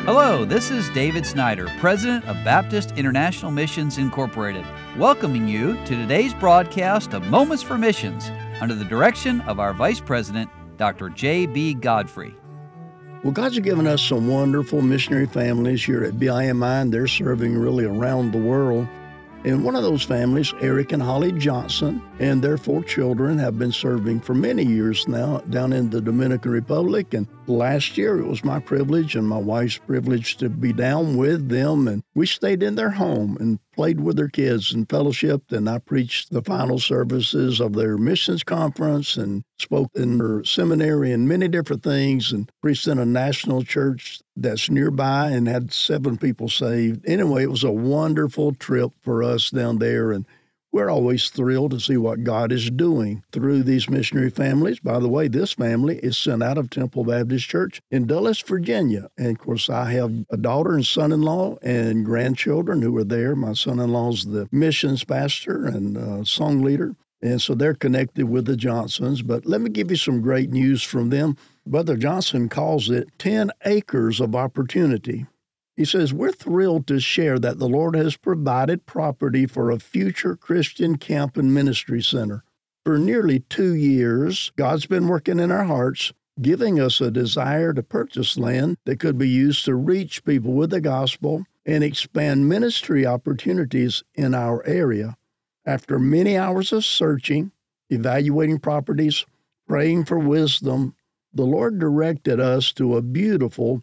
Hello, this is David Snyder, President of Baptist International Missions Incorporated, welcoming you to today's broadcast of Moments for Missions under the direction of our Vice President, Dr. J.B. Godfrey. Well, God's given us some wonderful missionary families here at BIMI, and they're serving really around the world. And one of those families, Eric and Holly Johnson, and their 4 children have been serving for many years now down in the Dominican Republic. And last year, it was my privilege and my wife's privilege to be down with them. And we stayed in their home and played with their kids and fellowshiped. And I preached the final services of their missions conference and spoke in their seminary and many different things, and preached in a national church that's nearby and had 7 people saved. Anyway, it was a wonderful trip for us down there, and we're always thrilled to see what God is doing through these missionary families. By the way, this family is sent out of Temple Baptist Church in Dulles, Virginia. And, of course, I have a daughter and son-in-law and grandchildren who are there. My son-in-law's the missions pastor and song leader. And so they're connected with the Johnsons. But let me give you some great news from them. Brother Johnson calls it 10 acres of opportunity. He says, we're thrilled to share that the Lord has provided property for a future Christian camp and ministry center. For nearly 2 years, God's been working in our hearts, giving us a desire to purchase land that could be used to reach people with the gospel and expand ministry opportunities in our area. After many hours of searching, evaluating properties, praying for wisdom, the Lord directed us to a beautiful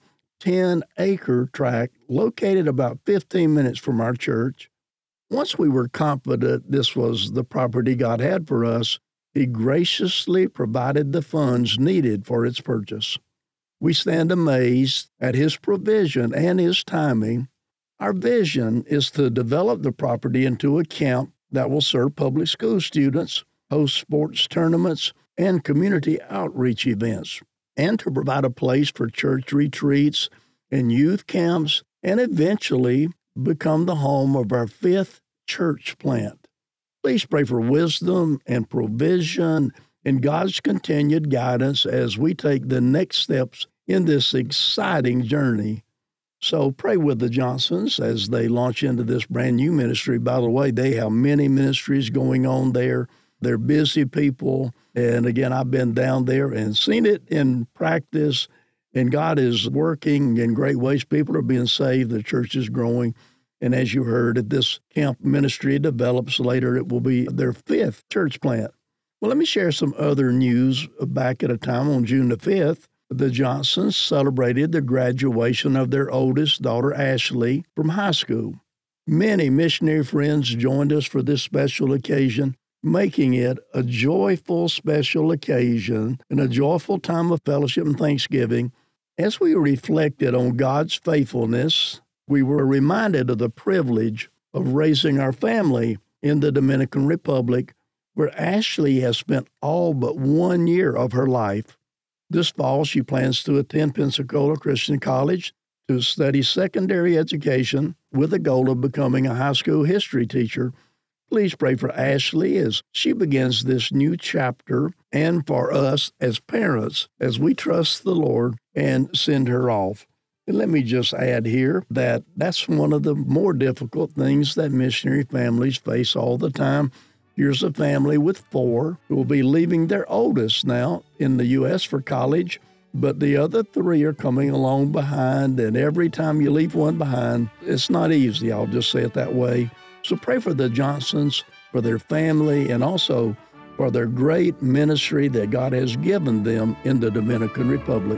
10-acre tract located about 15 minutes from our church. Once we were confident this was the property God had for us, He graciously provided the funds needed for its purchase. We stand amazed at His provision and His timing. Our vision is to develop the property into a camp that will serve public school students, host sports tournaments, and community outreach events, and to provide a place for church retreats and youth camps, and eventually become the home of our 5th church plant. Please pray for wisdom and provision and God's continued guidance as we take the next steps in this exciting journey. So pray with the Johnsons as they launch into this brand new ministry. By the way, they have many ministries going on there. They're busy people. And again, I've been down there and seen it in practice, and God is working in great ways. People are being saved. The church is growing. And as you heard, if this camp ministry develops later, it will be their 5th church plant. Well, let me share some other news. Back at a time on June the 5th, the Johnsons celebrated the graduation of their oldest daughter, Ashley, from high school. Many missionary friends joined us for this special occasion, making it a joyful special occasion and a joyful time of fellowship and thanksgiving. As we reflected on God's faithfulness, we were reminded of the privilege of raising our family in the Dominican Republic, where Ashley has spent all but 1 year of her life. This fall, she plans to attend Pensacola Christian College to study secondary education with the goal of becoming a high school history teacher. Please pray for Ashley as she begins this new chapter, and for us as parents as we trust the Lord and send her off. And let me just add here that that's one of the more difficult things that missionary families face all the time. Here's a family with 4 who will be leaving their oldest now in the U.S. for college, but the other 3 are coming along behind, and every time you leave one behind, it's not easy. I'll just say it that way. So pray for the Johnsons, for their family, and also for their great ministry that God has given them in the Dominican Republic.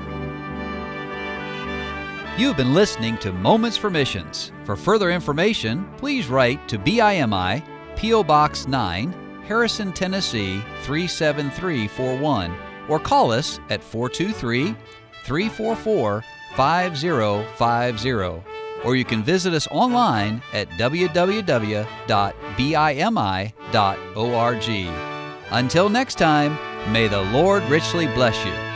You've been listening to Moments for Missions. For further information, please write to BIMI, P.O. Box 9, Harrison, Tennessee 37341, or call us at 423-344-5050. Or you can visit us online at www.bimi.org. Until next time, may the Lord richly bless you.